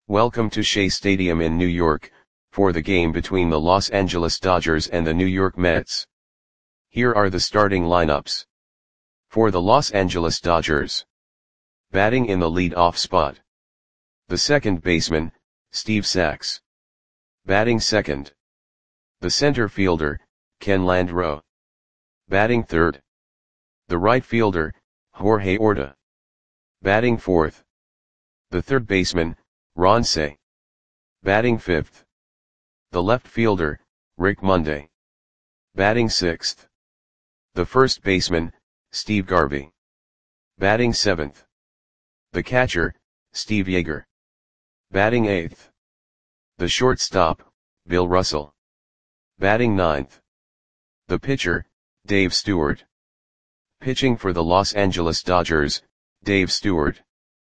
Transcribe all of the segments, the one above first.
Welcome to Shea Stadium in New York, for the game between the Los Angeles Dodgers and the New York Mets. Here are the starting lineups. For the Los Angeles Dodgers. Batting in the lead-off spot. The second baseman, Steve Sax. Batting second. The center fielder, Ken Landreaux. Batting third. The right fielder, Jorge Orta. Batting fourth. The third baseman, Ron Cey. Batting fifth. The left fielder, Rick Monday. Batting sixth. The first baseman, Steve Garvey. Batting seventh. The catcher, Steve Yeager. Batting eighth. The shortstop, Bill Russell. Batting ninth. The pitcher, Dave Stewart. Pitching for the Los Angeles Dodgers, Dave Stewart.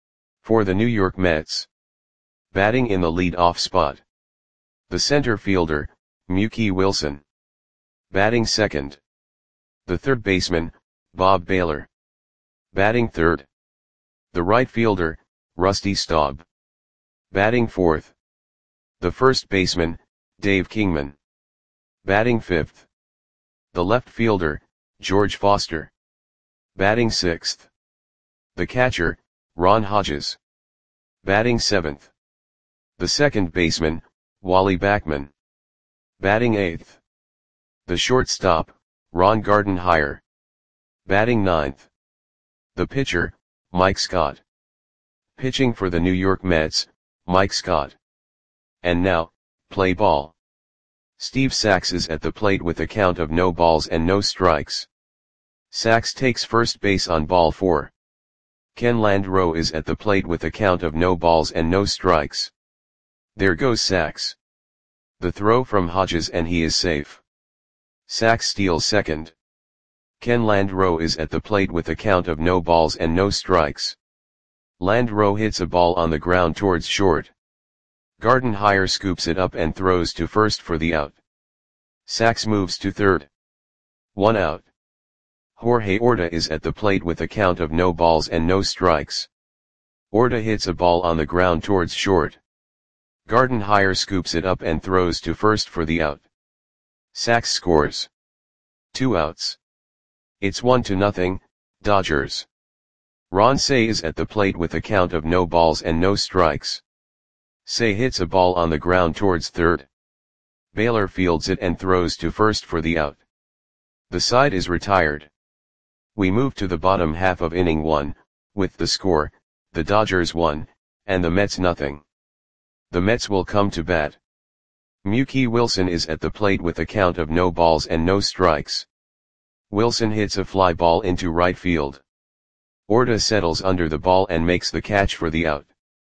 For the New York Mets. Batting in the lead-off spot. The center fielder, Mookie Wilson. Batting second. The third baseman, Bob Baylor. Batting third. The right fielder, Rusty Staub. Batting fourth. The first baseman, Dave Kingman. Batting fifth. The left fielder, George Foster. Batting sixth. The catcher, Ron Hodges. Batting seventh. The second baseman, Wally Backman. Batting eighth. The shortstop, Ron Gardenhire. Batting ninth. The pitcher, Mike Scott. Pitching for the New York Mets, Mike Scott. And now, play ball. Steve Sax is at the plate with a count of no balls and no strikes. Sax takes first base on ball 4. Ken Landreaux is at the plate with a count of no balls and no strikes. There goes Sax. The throw from Hodges and he is safe. Sax steals second. Ken Landreaux is at the plate with a count of no balls and no strikes. Landreaux hits a ball on the ground towards short. Gardenhire scoops it up and throws to first for the out. Sax moves to third. 1 out. Jorge Orta is at the plate with a count of no balls and no strikes. Orta hits a ball on the ground towards short. Gardenhire scoops it up and throws to first for the out. Sax scores. 2 outs. It's 1-0, Dodgers. Ron Cey is at the plate with a count of no balls and no strikes. Cey hits a ball on the ground towards third. Baylor fields it and throws to first for the out. The side is retired. We move to the bottom half of inning 1, with the score, the Dodgers 1, and the Mets nothing. The Mets will come to bat. Mookie Wilson is at the plate with a count of no balls and no strikes. Wilson hits a fly ball into right field. Orta settles under the ball and makes the catch for the out.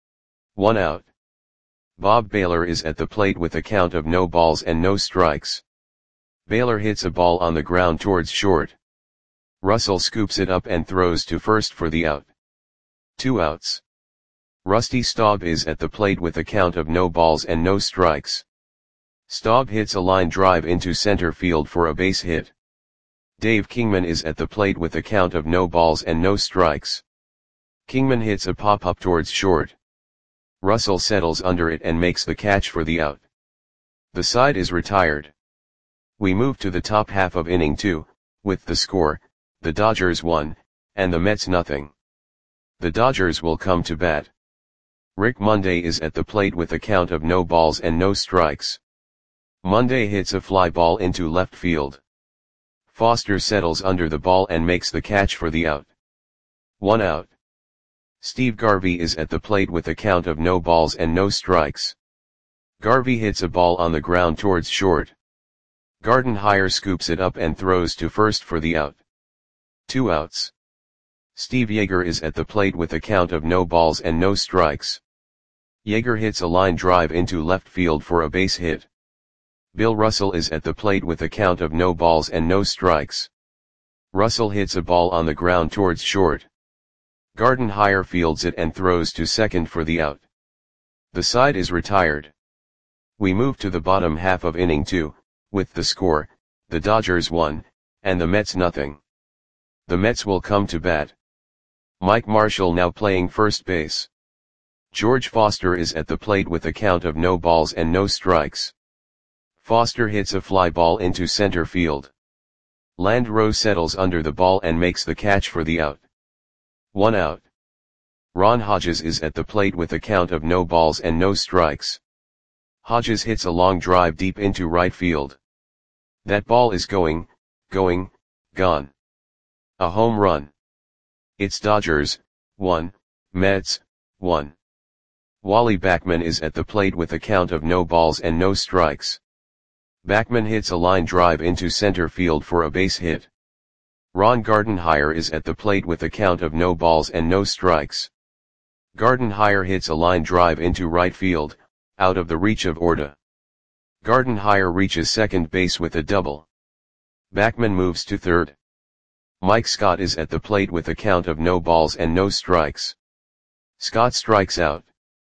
1 out. Bob Baylor is at the plate with a count of no balls and no strikes. Baylor hits a ball on the ground towards short. Russell scoops it up and throws to first for the out. 2 outs. Rusty Staub is at the plate with a count of no balls and no strikes. Staub hits a line drive into center field for a base hit. Dave Kingman is at the plate with a count of no balls and no strikes. Kingman hits a pop-up towards short. Russell settles under it and makes the catch for the out. The side is retired. We move to the top half of inning 2, with the score, the Dodgers 1, and the Mets nothing. The Dodgers will come to bat. Rick Monday is at the plate with a count of no balls and no strikes. Monday hits a fly ball into left field. Foster settles under the ball and makes the catch for the out. 1 out. Steve Garvey is at the plate with a count of no balls and no strikes. Garvey hits a ball on the ground towards short. Gardenhire scoops it up and throws to first for the out. 2 outs. Steve Yeager is at the plate with a count of no balls and no strikes. Yeager hits a line drive into left field for a base hit. Bill Russell is at the plate with a count of no balls and no strikes. Russell hits a ball on the ground towards short. Gardenhire fields it and throws to second for the out. The side is retired. We move to the bottom half of inning 2, with the score, the Dodgers 1, and the Mets nothing. The Mets will come to bat. Mike Marshall now playing first base. George Foster is at the plate with a count of no balls and no strikes. Foster hits a fly ball into center field. Landreau settles under the ball and makes the catch for the out. 1 out. Ron Hodges is at the plate with a count of no balls and no strikes. Hodges hits a long drive deep into right field. That ball is going, gone. A home run. It's Dodgers, 1, Mets, 1. Wally Backman is at the plate with a count of no balls and no strikes. Backman hits a line drive into center field for a base hit. Ron Gardenhire is at the plate with a count of no balls and no strikes. Gardenhire hits a line drive into right field, out of the reach of Orta. Gardenhire reaches second base with a double. Backman moves to third. Mike Scott is at the plate with a count of no balls and no strikes. Scott strikes out.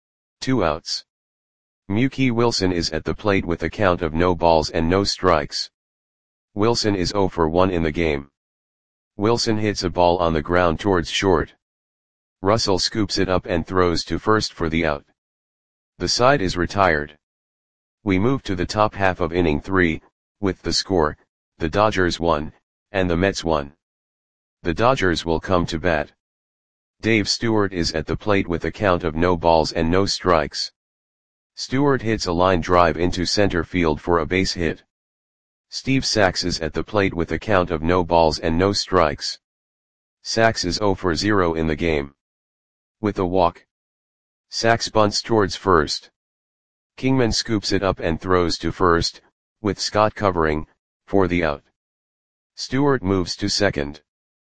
2 outs. Mookie Wilson is at the plate with a count of no balls and no strikes. Wilson is 0 for 1 in the game. Wilson hits a ball on the ground towards short. Russell scoops it up and throws to first for the out. The side is retired. We move to the top half of inning 3, with the score, the Dodgers 1, and the Mets 1. The Dodgers will come to bat. Dave Stewart is at the plate with a count of no balls and no strikes. Stewart hits a line drive into center field for a base hit. Steve Sax is at the plate with a count of no balls and no strikes. Sax is 0 for 0 in the game. With a walk. Sax bunts towards first. Kingman scoops it up and throws to first, with Scott covering, for the out. Stewart moves to second.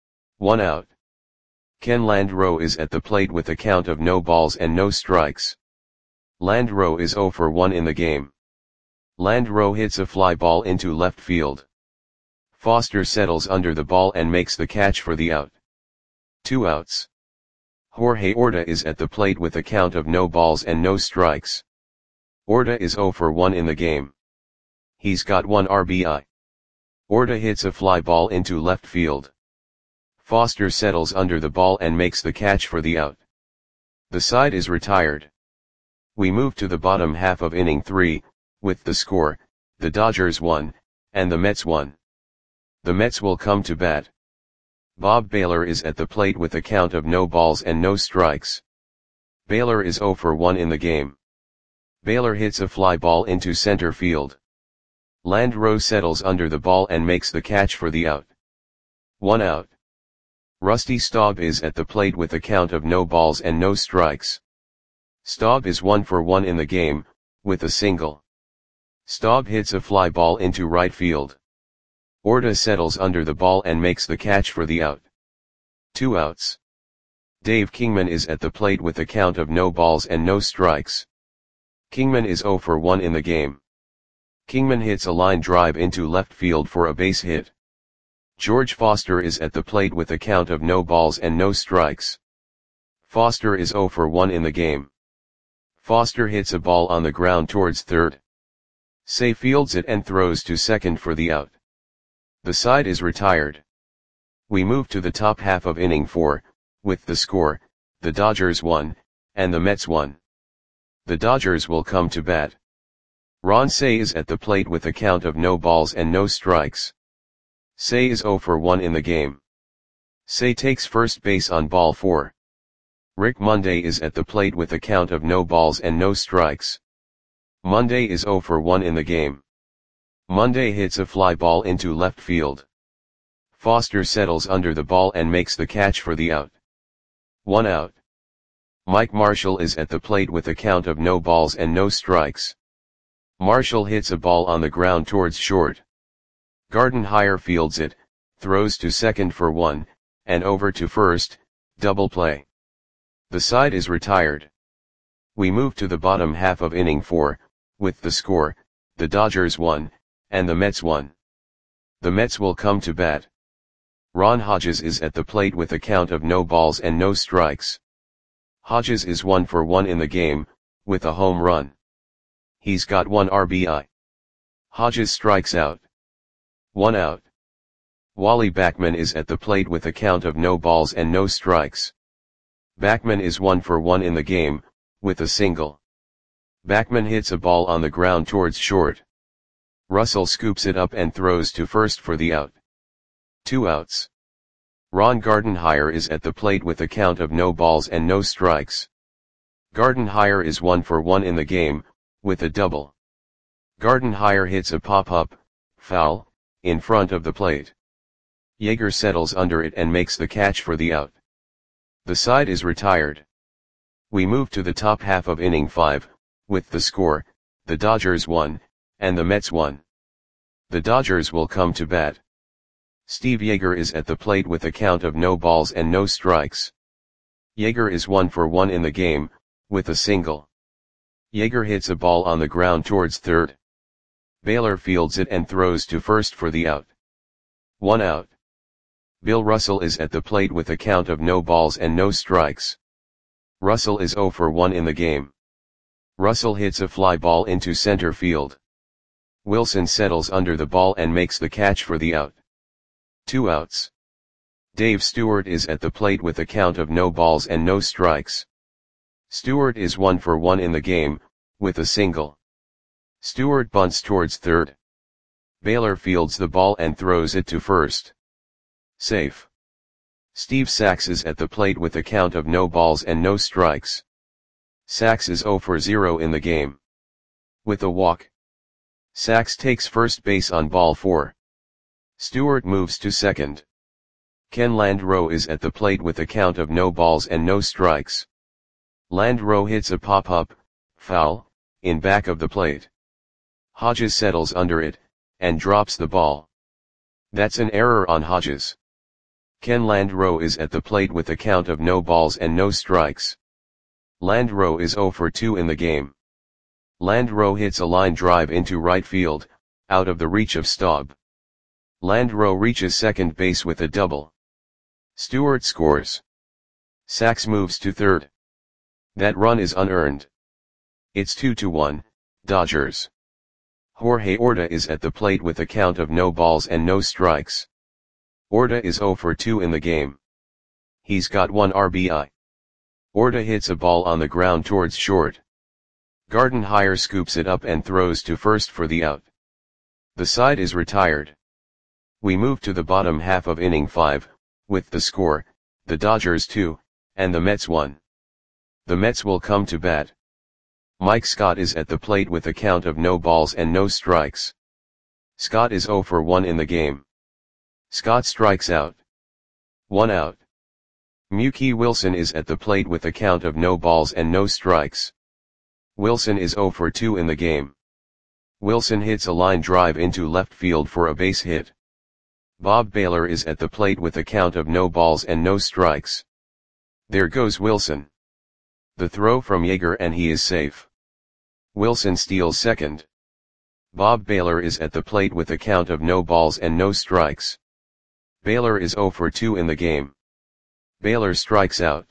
1 out. Ken Landreau is at the plate with a count of no balls and no strikes. Landreau is 0 for 1 in the game. Landreau hits a fly ball into left field. Foster settles under the ball and makes the catch for the out. 2 outs. Jorge Orta is at the plate with a count of no balls and no strikes. Orta is 0 for 1 in the game. He's got 1 RBI. Orta hits a fly ball into left field. Foster settles under the ball and makes the catch for the out. The side is retired. We move to the bottom half of inning 3, with the score, the Dodgers 1, and the Mets 1. The Mets will come to bat. Bob Baylor is at the plate with a count of no balls and no strikes. Baylor is 0 for 1 in the game. Baylor hits a fly ball into center field. Landreau settles under the ball and makes the catch for the out. 1 out. Rusty Staub is at the plate with a count of no balls and no strikes. Staub is 1 for 1 in the game, with a single. Staub hits a fly ball into right field. Orta settles under the ball and makes the catch for the out. 2 outs. Dave Kingman is at the plate with a count of no balls and no strikes. Kingman is 0 for 1 in the game. Kingman hits a line drive into left field for a base hit. George Foster is at the plate with a count of no balls and no strikes. Foster is 0 for 1 in the game. Foster hits a ball on the ground towards third. Say fields it and throws to second for the out. The side is retired. We move to the top half of inning 4, with the score, the Dodgers 1, and the Mets 1. The Dodgers will come to bat. Ron Cey is at the plate with a count of no balls and no strikes. Cey is 0 for 1 in the game. Cey takes first base on ball 4. Rick Monday is at the plate with a count of no balls and no strikes. Monday is 0 for 1 in the game. Monday hits a fly ball into left field. Foster settles under the ball and makes the catch for the out. 1 out. Mike Marshall is at the plate with a count of no balls and no strikes. Marshall hits a ball on the ground towards short. Gardenhire fields it, throws to second for 1, and over to first, double play. The side is retired. We move to the bottom half of inning 4, with the score, the Dodgers 1, and the Mets 1. The Mets will come to bat. Ron Hodges is at the plate with a count of no balls and no strikes. Hodges is 1 for 1 in the game, with a home run. He's got 1 RBI. Hodges strikes out. 1 out. Wally Backman is at the plate with a count of no balls and no strikes. Backman is 1 for 1 in the game, with a single. Backman hits a ball on the ground towards short. Russell scoops it up and throws to first for the out. 2 outs. Ron Gardenhire is at the plate with a count of no balls and no strikes. Gardenhire is 1 for 1 in the game, with a double. Gardenhire hits a pop-up, foul, in front of the plate. Yeager settles under it and makes the catch for the out. The side is retired. We move to the top half of inning 5, with the score, the Dodgers 1, and the Mets 1. The Dodgers will come to bat. Steve Yeager is at the plate with a count of no balls and no strikes. Yeager is 1 for 1 in the game, with a single. Yeager hits a ball on the ground towards third. Baylor fields it and throws to first for the out. 1 out. Bill Russell is at the plate with a count of no balls and no strikes. Russell is 0 for 1 in the game. Russell hits a fly ball into center field. Wilson settles under the ball and makes the catch for the out. 2 outs. Dave Stewart is at the plate with a count of no balls and no strikes. Stewart is 1 for 1 in the game, with a single. Stewart bunts towards third. Baylor fields the ball and throws it to first. Safe. Steve Sax is at the plate with a count of no balls and no strikes. Sax is 0 for 0 in the game. With a walk. Sax takes first base on ball 4. Stewart moves to second. Ken Landreau is at the plate with a count of no balls and no strikes. Landreau hits a pop-up, foul, in back of the plate. Hodges settles under it, and drops the ball. That's an error on Hodges. Ken Landreau is at the plate with a count of no balls and no strikes. Landreau is 0 for 2 in the game. Landreau hits a line drive into right field, out of the reach of Staub. Landreau reaches second base with a double. Stewart scores. Sax moves to third. That run is unearned. It's 2-1, Dodgers. Jorge Orta is at the plate with a count of no balls and no strikes. Orta is 0 for 2 in the game. He's got 1 RBI. Orta hits a ball on the ground towards short. Gardenhire scoops it up and throws to first for the out. The side is retired. We move to the bottom half of inning 5, with the score, the Dodgers 2, and the Mets 1. The Mets will come to bat. Mike Scott is at the plate with a count of no balls and no strikes. Scott is 0 for 1 in the game. Scott strikes out. 1 out. Mookie Wilson is at the plate with a count of no balls and no strikes. Wilson is 0 for 2 in the game. Wilson hits a line drive into left field for a base hit. Bob Baylor is at the plate with a count of no balls and no strikes. There goes Wilson. The throw from Yeager and he is safe. Wilson steals second. Bob Baylor is at the plate with a count of no balls and no strikes. Baylor is 0 for 2 in the game. Baylor strikes out.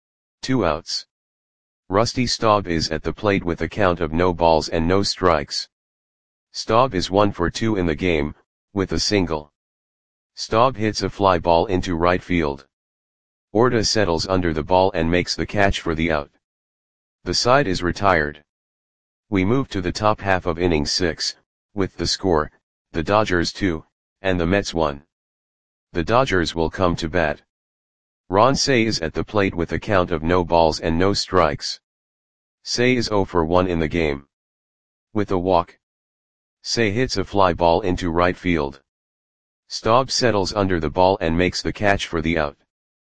2 outs. Rusty Staub is at the plate with a count of no balls and no strikes. Staub is 1 for 2 in the game, with a single. Staub hits a fly ball into right field. Orta settles under the ball and makes the catch for the out. The side is retired. We move to the top half of inning 6, with the score, the Dodgers 2, and the Mets 1. The Dodgers will come to bat. Ron Cey is at the plate with a count of no balls and no strikes. Cey is 0 for 1 in the game. With a walk. Cey hits a fly ball into right field. Staub settles under the ball and makes the catch for the out.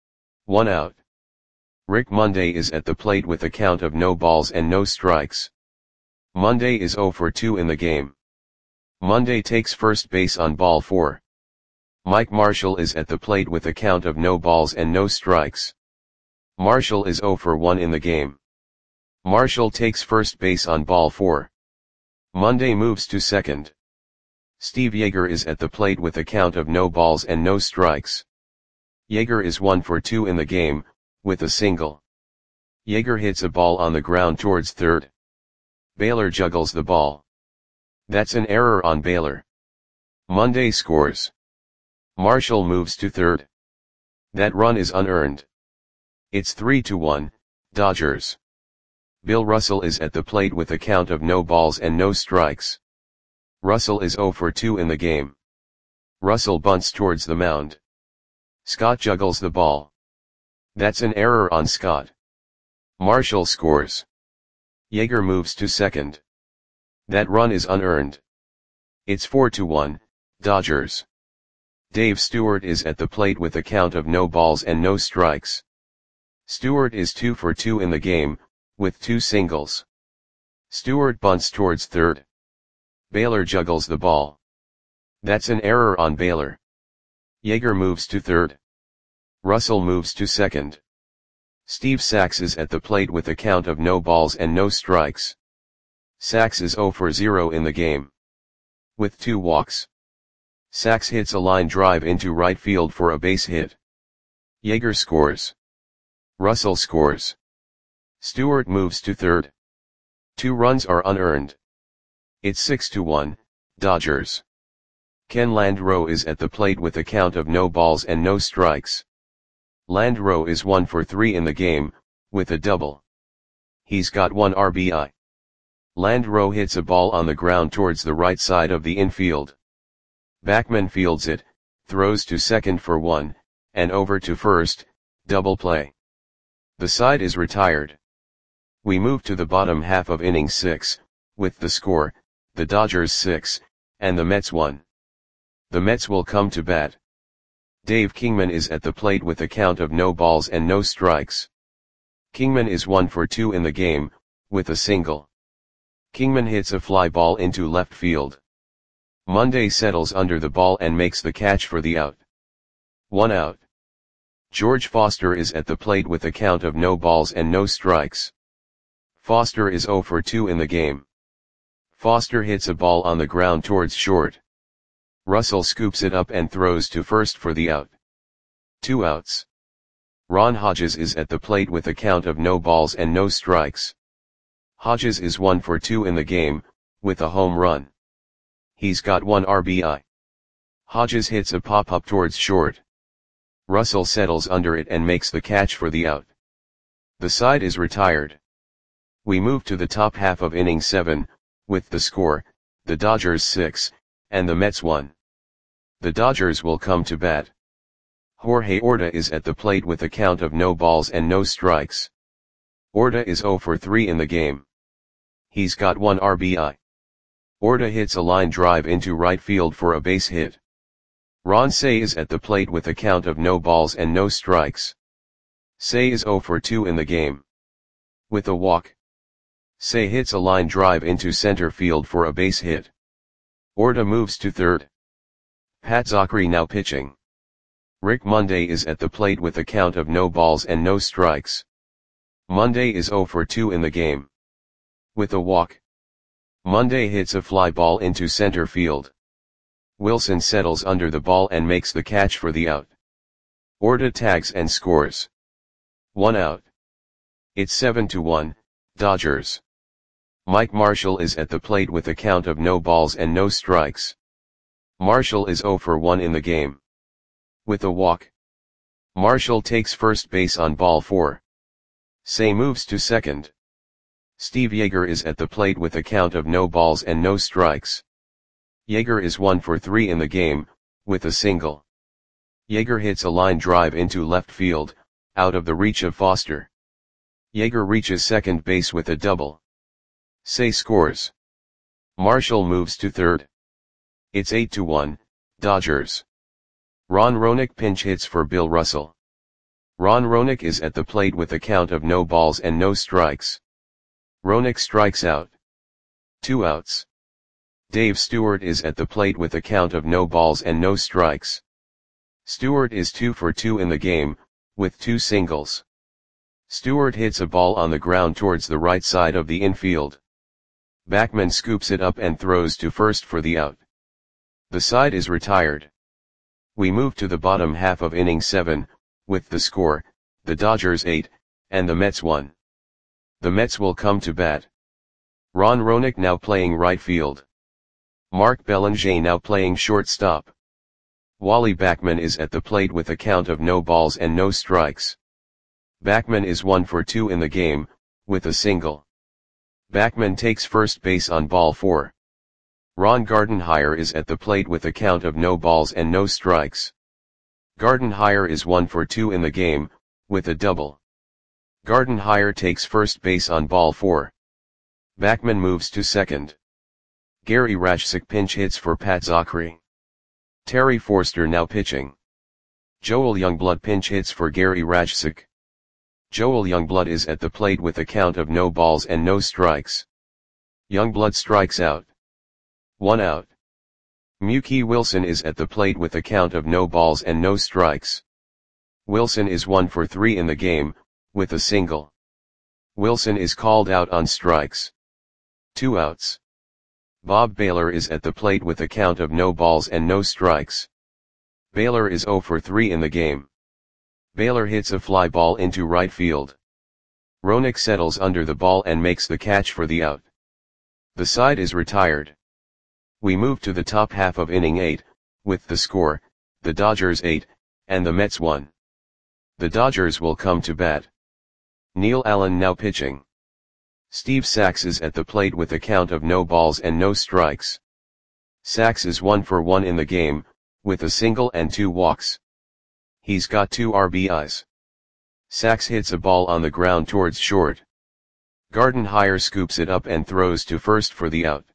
1 out. Rick Monday is at the plate with a count of no balls and no strikes. Monday is 0 for 2 in the game. Monday takes first base on ball 4. Mike Marshall is at the plate with a count of no balls and no strikes. Marshall is 0 for 1 in the game. Marshall takes first base on ball 4. Monday moves to second. Steve Yeager is at the plate with a count of no balls and no strikes. Yeager is 1 for 2 in the game, with a single. Yeager hits a ball on the ground towards third. Baylor juggles the ball. That's an error on Baylor. Monday scores. Marshall moves to third. That run is unearned. It's 3-1, Dodgers. Bill Russell is at the plate with a count of no balls and no strikes. Russell is 0 for 2 in the game. Russell bunts towards the mound. Scott juggles the ball. That's an error on Scott. Marshall scores. Yeager moves to second. That run is unearned. It's 4-1, Dodgers. Dave Stewart is at the plate with a count of no balls and no strikes. Stewart is 2 for 2 in the game, with 2 singles. Stewart bunts towards third. Baylor juggles the ball. That's an error on Baylor. Yeager moves to third. Russell moves to second. Steve Sax is at the plate with a count of no balls and no strikes. Sax is 0 for 0 in the game. With 2 walks. Sax hits a line drive into right field for a base hit. Yeager scores. Russell scores. Stewart moves to third. 2 runs are unearned. It's 6-1, Dodgers. Ken Landreau is at the plate with a count of no balls and no strikes. Landreau is 1 for 3 in the game, with a double. He's got 1 RBI. Landreau hits a ball on the ground towards the right side of the infield. Backman fields it, throws to second for 1, and over to first, double play. The side is retired. We move to the bottom half of inning 6, with the score, the Dodgers 6, and the Mets 1. The Mets will come to bat. Dave Kingman is at the plate with a count of no balls and no strikes. Kingman is 1 for 2 in the game, with a single. Kingman hits a fly ball into left field. Monday settles under the ball and makes the catch for the out. 1 out. George Foster is at the plate with a count of no balls and no strikes. Foster is 0 for 2 in the game. Foster hits a ball on the ground towards short. Russell scoops it up and throws to first for the out. 2 outs. Ron Hodges is at the plate with a count of no balls and no strikes. Hodges is 1 for 2 in the game, with a home run. He's got 1 RBI. Hodges hits a pop-up towards short. Russell settles under it and makes the catch for the out. The side is retired. We move to the top half of inning 7, with the score, the Dodgers 6, and the Mets 1. The Dodgers will come to bat. Jorge Orta is at the plate with a count of no balls and no strikes. Orta is 0 for 3 in the game. He's got 1 RBI. Orta hits a line drive into right field for a base hit. Ron Cey is at the plate with a count of no balls and no strikes. Cey is 0 for 2 in the game. With a walk. Cey hits a line drive into center field for a base hit. Orta moves to third. Pat Zachry now pitching. Rick Monday is at the plate with a count of no balls and no strikes. Monday is 0 for 2 in the game. With a walk. Monday hits a fly ball into center field. Wilson settles under the ball and makes the catch for the out. Orta tags and scores. 1 out. It's 7-1, Dodgers. Mike Marshall is at the plate with a count of no balls and no strikes. Marshall is 0 for 1 in the game. With a walk. Marshall takes first base on ball 4. Cey moves to second. Steve Yeager is at the plate with a count of no balls and no strikes. Yeager is 1 for 3 in the game, with a single. Yeager hits a line drive into left field, out of the reach of Foster. Yeager reaches second base with a double. Cey scores. Marshall moves to third. It's 8-1, Dodgers. Ron Roenick pinch hits for Bill Russell. Ron Roenick is at the plate with a count of no balls and no strikes. Roenick strikes out. 2 outs. Dave Stewart is at the plate with a count of no balls and no strikes. Stewart is 2 for 2 in the game, with 2 singles. Stewart hits a ball on the ground towards the right side of the infield. Backman scoops it up and throws to first for the out. The side is retired. We move to the bottom half of inning 7, with the score, the Dodgers 8, and the Mets 1. The Mets will come to bat. Ron Roenick now playing right field. Mark Belanger now playing shortstop. Wally Backman is at the plate with a count of no balls and no strikes. Backman is 1 for 2 in the game, with a single. Backman takes first base on ball 4. Ron Gardenhire is at the plate with a count of no balls and no strikes. Gardenhire is 1 for 2 in the game, with a double. Gardenhire takes first base on ball 4. Backman moves to second. Gary Rajcik pinch hits for Pat Zachry. Terry Forster now pitching. Joel Youngblood pinch hits for Gary Rajcik. Joel Youngblood is at the plate with a count of no balls and no strikes. Youngblood strikes out. 1 out. Mookie Wilson is at the plate with a count of no balls and no strikes. Wilson is 1 for 3 in the game, with a single. Wilson is called out on strikes. 2 outs. Bob Baylor is at the plate with a count of no balls and no strikes. Baylor is 0 for 3 in the game. Baylor hits a fly ball into right field. Roenick settles under the ball and makes the catch for the out. The side is retired. We move to the top half of inning 8, with the score, the Dodgers 8, and the Mets 1. The Dodgers will come to bat. Neil Allen now pitching. Steve Sax is at the plate with a count of no balls and no strikes. Sax is 1 for 1 in the game, with a single and 2 walks. He's got 2 RBIs. Sax hits a ball on the ground towards short. Gardenhire scoops it up and throws to first for the out.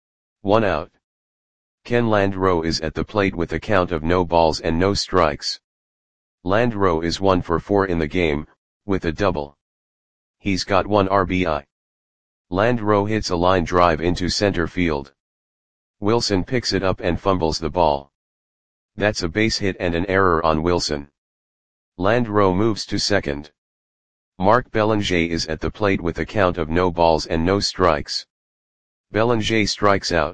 1 out. Ken Landreau is at the plate with a count of no balls and no strikes. Landreau is 1 for 4 in the game, with a double. He's got 1 RBI. Landreau hits a line drive into center field. Wilson picks it up and fumbles the ball. That's a base hit and an error on Wilson. Landreau moves to second. Mark Belanger is at the plate with a count of no balls and no strikes. Belanger strikes out.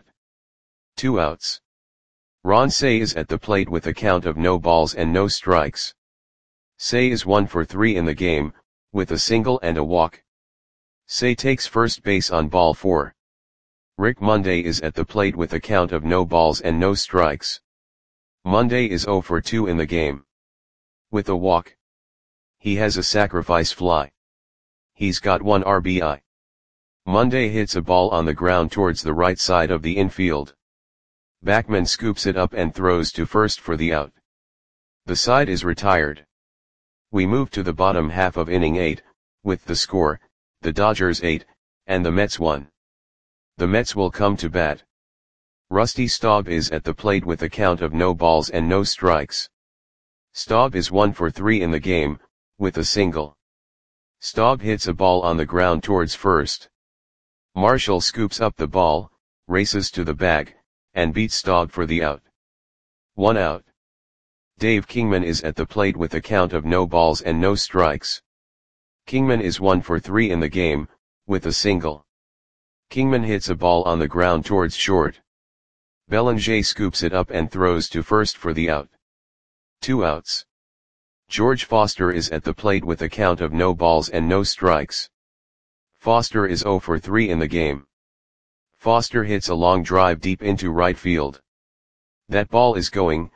2 outs. Ron Cey is at the plate with a count of no balls and no strikes. Cey is 1 for 3 in the game, with a single and a walk. Cey takes first base on ball 4. Rick Monday is at the plate with a count of no balls and no strikes. Monday is 0 for 2 in the game. With a walk. He has a sacrifice fly. He's got 1 RBI. Monday hits a ball on the ground towards the right side of the infield. Backman scoops it up and throws to first for the out. The side is retired. We move to the bottom half of inning 8, with the score, the Dodgers 8, and the Mets 1. The Mets will come to bat. Rusty Staub is at the plate with a count of no balls and no strikes. Staub is 1 for 3 in the game, with a single. Staub hits a ball on the ground towards first. Marshall scoops up the ball, races to the bag, and beats Staub for the out. 1 out. Dave Kingman is at the plate with a count of no balls and no strikes. Kingman is 1 for 3 in the game, with a single. Kingman hits a ball on the ground towards short. Belanger scoops it up and throws to first for the out. 2 outs. George Foster is at the plate with a count of no balls and no strikes. Foster is 0 for 3 in the game. Foster hits a long drive deep into right field. That ball is going,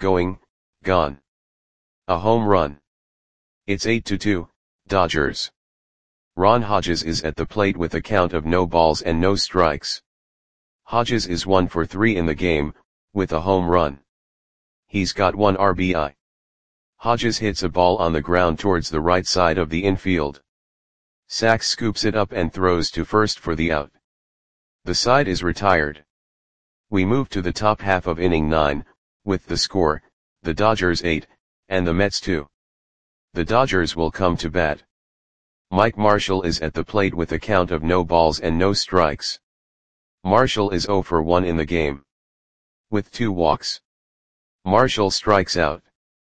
gone. A home run. It's 8-2, Dodgers. Ron Hodges is at the plate with a count of no balls and no strikes. Hodges is 1 for 3 in the game, with a home run. He's got 1 RBI. Hodges hits a ball on the ground towards the right side of the infield. Sax scoops it up and throws to first for the out. The side is retired. We move to the top half of inning 9, with the score, the Dodgers 8, and the Mets 2. The Dodgers will come to bat. Mike Marshall is at the plate with a count of no balls and no strikes. Marshall is 0 for 1 in the game. With 2 walks. Marshall strikes out.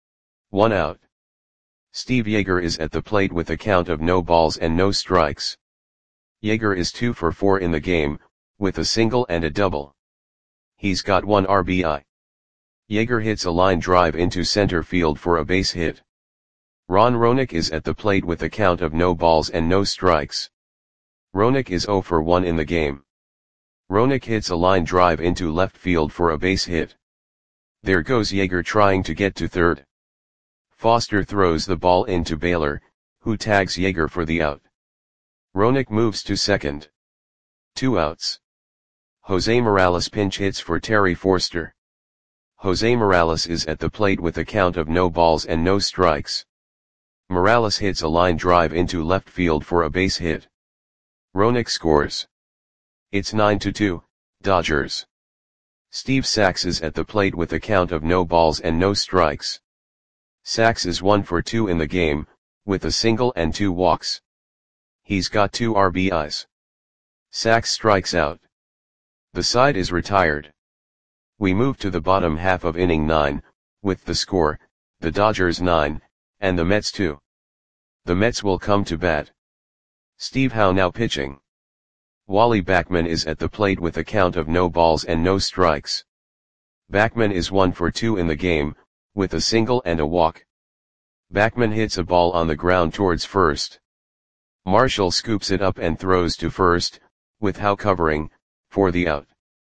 1 out. Steve Yeager is at the plate with a count of no balls and no strikes. Yeager is 2 for 4 in the game, with a single and a double. He's got 1 RBI. Yeager hits a line drive into center field for a base hit. Ron Roenick is at the plate with a count of no balls and no strikes. Roenick is 0 for 1 in the game. Roenick hits a line drive into left field for a base hit. There goes Yeager trying to get to third. Foster throws the ball into Baylor, who tags Yeager for the out. Roenick moves to second. 2 outs. Jose Morales pinch hits for Terry Forster. Jose Morales is at the plate with a count of no balls and no strikes. Morales hits a line drive into left field for a base hit. Roenick scores. It's 9-2, Dodgers. Steve Sax is at the plate with a count of no balls and no strikes. Sax is 1 for 2 in the game, with a single and 2 walks. He's got 2 RBIs. Sax strikes out. The side is retired. We move to the bottom half of inning 9, with the score, the Dodgers 9, and the Mets 2. The Mets will come to bat. Steve Howe now pitching. Wally Backman is at the plate with a count of no balls and no strikes. Backman is 1 for 2 in the game, with a single and a walk. Backman hits a ball on the ground towards first. Marshall scoops it up and throws to first, with Howe covering, for the out.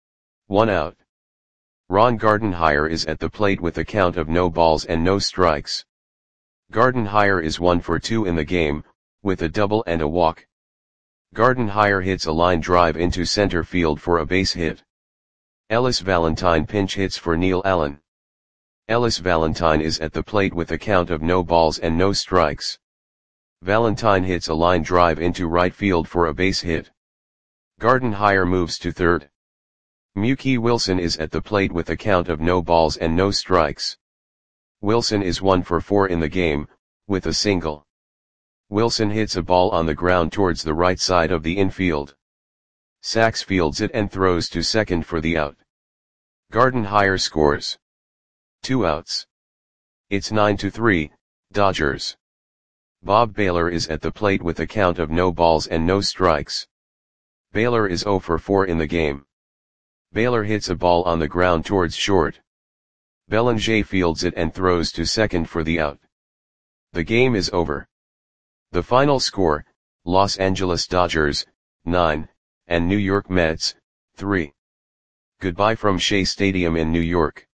1 out. Ron Gardenhire is at the plate with a count of no balls and no strikes. Gardenhire is 1 for 2 in the game, with a double and a walk. Gardenhire hits a line drive into center field for a base hit. Ellis Valentine pinch hits for Neil Allen. Ellis Valentine is at the plate with a count of no balls and no strikes. Valentine hits a line drive into right field for a base hit. Gardenhire moves to third. Mookie Wilson is at the plate with a count of no balls and no strikes. Wilson is 1 for 4 in the game, with a single. Wilson hits a ball on the ground towards the right side of the infield. Sax fields it and throws to second for the out. Gardenhire scores. 2 outs. It's 9-3, Dodgers. Bob Baylor is at the plate with a count of no balls and no strikes. Baylor is 0 for 4 in the game. Baylor hits a ball on the ground towards short. Bellinger fields it and throws to second for the out. The game is over. The final score, Los Angeles Dodgers, 9, and New York Mets, 3. Goodbye from Shea Stadium in New York.